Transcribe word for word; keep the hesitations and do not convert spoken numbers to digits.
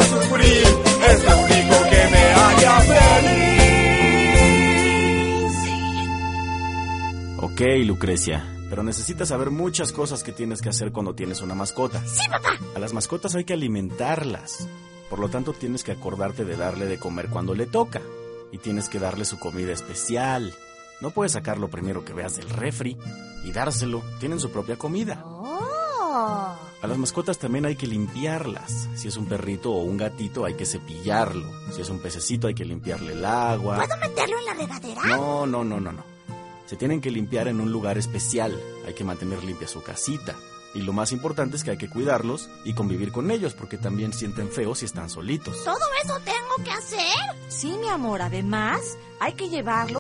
sufrir, es lo único que me haría feliz. Ok, Lucrecia, pero necesitas saber muchas cosas que tienes que hacer cuando tienes una mascota. ¡Sí, papá! A las mascotas hay que alimentarlas. Por lo tanto, tienes que acordarte de darle de comer cuando le toca. Y tienes que darle su comida especial. No puedes sacar lo primero que veas del refri y dárselo. Tienen su propia comida. ¡Oh! A las mascotas también hay que limpiarlas. Si es un perrito o un gatito, hay que cepillarlo. Si es un pececito, hay que limpiarle el agua. ¿Puedo meterlo en la regadera? No, no, no, no, no. Se tienen que limpiar en un lugar especial. Hay que mantener limpia su casita. Y lo más importante es que hay que cuidarlos y convivir con ellos, porque también sienten feo si están solitos. ¿Todo eso tengo que hacer? Sí, mi amor, además hay que llevarlo